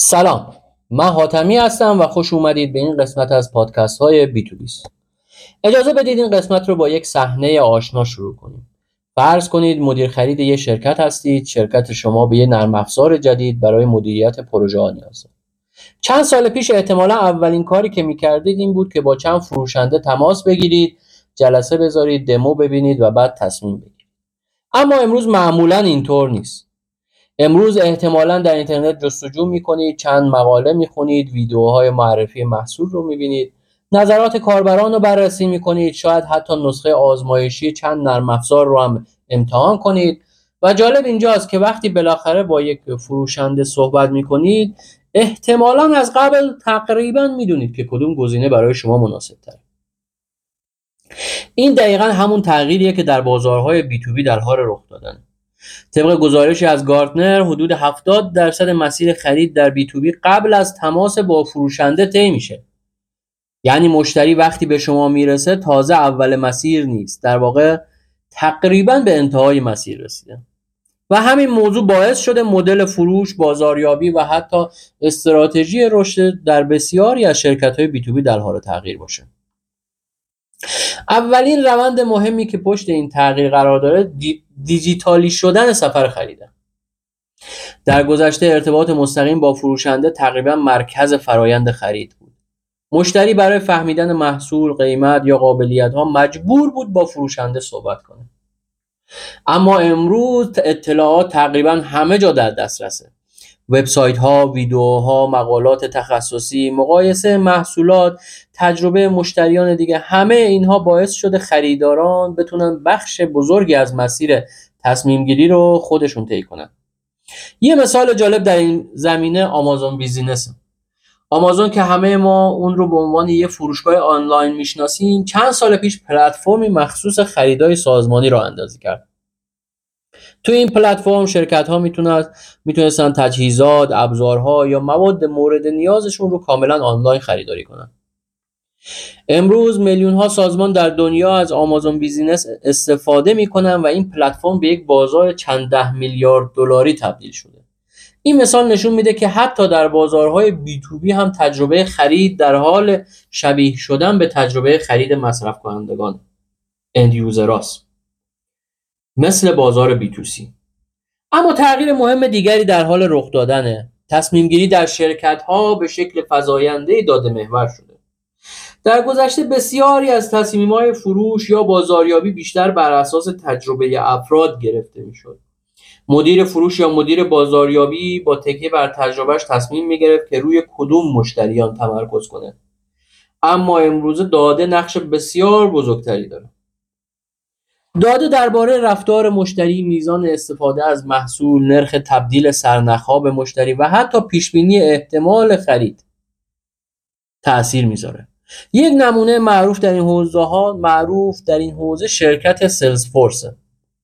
سلام، من حاتمی هستم و خوش اومدید به این قسمت از پادکست های بی تو بیس. اجازه بدید این قسمت رو با یک صحنه آشنا شروع کنیم. فرض کنید مدیر خرید یک شرکت هستید. شرکت شما به یک نرم افزار جدید برای مدیریت پروژه ها نیاز دارد. چند سال پیش احتمالا اولین کاری که می‌کردید این بود که با چند فروشنده تماس بگیرید، جلسه بذارید، دمو ببینید و بعد تصمیم بگیرید. اما امروز معمولا اینطور نیست. امروز احتمالاً در اینترنت جستجو می‌کنید، چند مقاله می‌خونید، ویدیوهای معرفی محصول رو می‌بینید، نظرات کاربران رو بررسی می‌کنید، شاید حتی نسخه آزمایشی چند نرم افزار رو هم امتحان کنید. و جالب اینجاست که وقتی بالاخره با یک فروشنده صحبت می‌کنید، احتمالاً از قبل تقریباً می‌دونید که کدوم گزینه برای شما مناسب‌تره. این دقیقاً همون تغییریه که در بازارهای بی تو بی در حال رخ دادن. طبق گزارشی از گارتنر حدود 70% مسیر خرید در بی تو بی قبل از تماس با فروشنده طی میشه. یعنی مشتری وقتی به شما میرسه تازه اول مسیر نیست، در واقع تقریبا به انتهای مسیر رسیده. و همین موضوع باعث شده مدل فروش، بازاریابی و حتی استراتژی رشد در بسیاری از شرکت‌های بی تو بی در حال تغییر باشه. اولین روند مهمی که پشت این تغییر قرار داره دیجیتالی شدن سفر خریده. در گذشته ارتباط مستقیم با فروشنده تقریبا مرکز فرایند خرید بود. مشتری برای فهمیدن محصول، قیمت یا قابلیت‌ها مجبور بود با فروشنده صحبت کنه. اما امروز اطلاعات تقریبا همه جا در دسترسه. وبسایت‌ها، ویدیوها، مقالات تخصصی، مقایسه محصولات، تجربه مشتریان دیگه، همه اینها باعث شده خریداران بتونن بخش بزرگی از مسیر تصمیم گیری رو خودشون طی کنن. یه مثال جالب در این زمینه آمازون بیزینسه. آمازون که همه ما اون رو به عنوان یه فروشگاه آنلاین میشناسیم، چند سال پیش پلتفرمی مخصوص خریدای سازمانی راه اندازی کرد. تو این پلتفرم شرکت‌ها میتونستن تجهیزات، ابزارها یا مواد مورد نیازشون رو کاملا آنلاین خریداری کنن. امروز میلیون‌ها سازمان در دنیا از آمازون بیزینس استفاده میکنن و این پلتفرم به یک بازار چند ده میلیارد دلاری تبدیل شده. این مثال نشون میده که حتی در بازارهای بی تو بی هم تجربه خرید در حال شبیه شدن به تجربه خرید مصرف کنندگان اند یوزراست، مثل بازار بی تو سی. اما تغییر مهم دیگری در حال رخ دادنه. تصمیم گیری در شرکت ها به شکل فزاینده داده محور شده. در گذشته بسیاری از تصمیم‌های فروش یا بازاریابی بیشتر بر اساس تجربه افراد گرفته میشد. مدیر فروش یا مدیر بازاریابی با تکیه بر تجربهش تصمیم میگرفت که روی کدوم مشتریان تمرکز کنه. اما امروزه داده نقش بسیار بزرگتری داره. داده درباره رفتار مشتری، میزان استفاده از محصول، نرخ تبدیل سرنخ‌ها به مشتری و حتی پیشبینی احتمال خرید تأثیر میذاره. یک نمونه معروف در این حوزه شرکت سلزفورسه.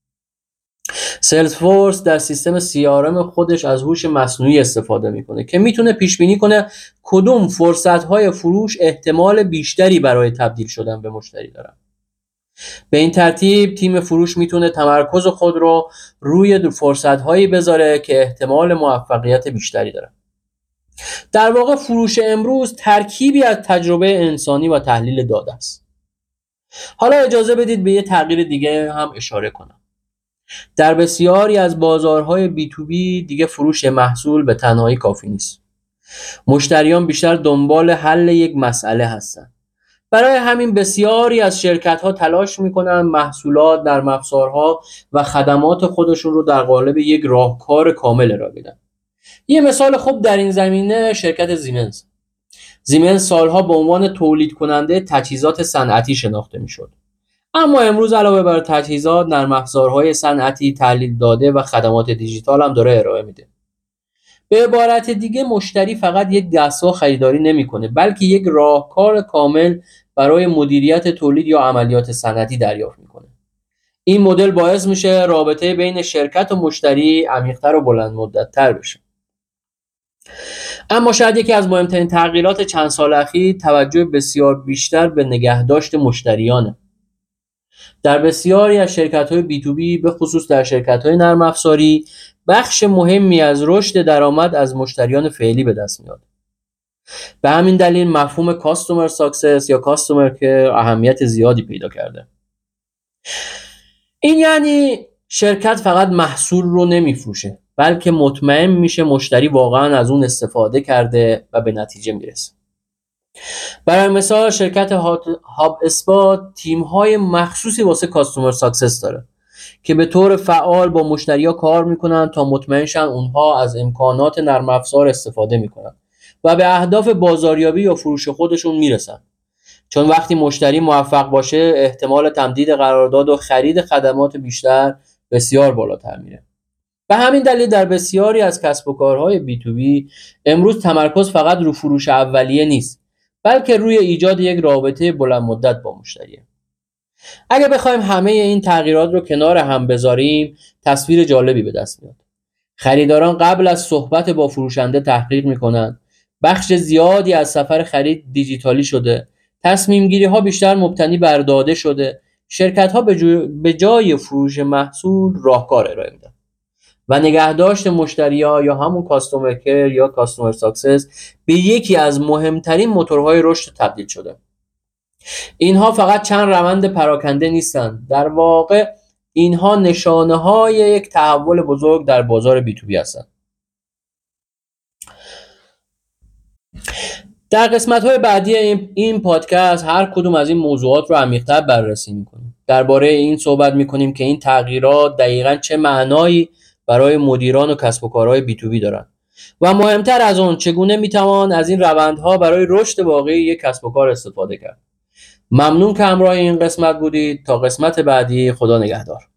سلزفورس در سیستم CRM خودش از هوش مصنوعی استفاده میکنه که میتونه پیش بینی کنه کدوم فرصت‌های فروش احتمال بیشتری برای تبدیل شدن به مشتری دارن. به این ترتیب تیم فروش میتونه تمرکز خود رو روی فرصت‌هایی بذاره که احتمال موفقیت بیشتری داره. در واقع فروش امروز ترکیبی از تجربه انسانی و تحلیل داده است. حالا اجازه بدید به یه تغییر دیگه هم اشاره کنم. در بسیاری از بازارهای بی تو بی دیگه فروش محصول به تنهایی کافی نیست. مشتریان بیشتر دنبال حل یک مسئله هستند. برای همین بسیاری از شرکت‌ها تلاش می‌کنند محصولات، نرم افزارها و خدمات خودشون رو در قالب یک راهکار کامل ارائه بدن. یه مثال خوب در این زمینه شرکت زیمنز سالها به عنوان تولید کننده تجهیزات صنعتی شناخته می‌شد. اما امروز علاوه بر تجهیزات، نرم افزارهای صنعتی، تحلیل داده و خدمات دیجیتال هم داره ارائه میده. به عبارت دیگه مشتری فقط یک دستگاه خریداری نمی‌کنه، بلکه یک راهکار کامل برای مدیریت تولید یا عملیات صنعتی دریافت می‌کنه. این مدل باعث میشه رابطه بین شرکت و مشتری عمیق‌تر و بلند مدت‌تر بشه. اما شاید یکی از مهمترین تغییرات چند سال اخیر توجه بسیار بیشتر به نگهداشت مشتریانه. در بسیاری از شرکت‌های بی تو بی، به خصوص در شرکت‌های نرم افزاری، بخش مهمی از رشد درآمد از مشتریان فعلی به دست میاد. به همین دلیل مفهوم کاستومر ساکسس یا کاستومر کیر اهمیت زیادی پیدا کرده. این یعنی شرکت فقط محصول رو نمیفروشه، بلکه مطمئن میشه مشتری واقعا از اون استفاده کرده و به نتیجه میرسه. برای مثال شرکت هاب اسپا تیم‌های مخصوصی واسه کاستومر ساکسس داره که به طور فعال با مشتری‌ها کار میکنن تا مطمئن شن اونها از امکانات نرم افزار استفاده میکنن و به اهداف بازاریابی یا فروش خودشون میرسن. چون وقتی مشتری موفق باشه احتمال تمدید قرارداد و خرید خدمات بیشتر بسیار بالاتر میره. به همین دلیل در بسیاری از کسب و کارهای بی تو بی امروز تمرکز فقط رو فروش اولیه نیست، بلکه روی ایجاد یک رابطه بلند مدت با مشتریه. اگه بخوایم همه این تغییرات رو کنار هم بذاریم، تصویر جالبی به دست میاد. خریداران قبل از صحبت با فروشنده تحقیق میکنن، بخش زیادی از سفر خرید دیجیتالی شده، تصمیم گیری ها بیشتر مبتنی بر داده شده، شرکت ها به جای فروش محصول راهکار ارائه میدن و نگهداشت مشتری ها یا همون کاستومر کیر یا کاستومر ساکسس به یکی از مهمترین موتورهای رشد تبدیل شده. اینها فقط چند روند پراکنده نیستند، در واقع اینها نشانه های یک تحول بزرگ در بازار بی تو بی هستند. در قسمت‌های بعدی این پادکست هر کدوم از این موضوعات رو عمیق‌تر بررسی می‌کنیم. درباره این صحبت می‌کنیم که این تغییرات دقیقاً چه معنایی برای مدیران و کسب و کارهای بی تو بی دارن و مهمتر از اون چگونه می‌توان از این روندها برای رشد واقعی یک کسب و کار استفاده کرد. ممنون که همراه این قسمت بودید. تا قسمت بعدی، خدا نگهدار.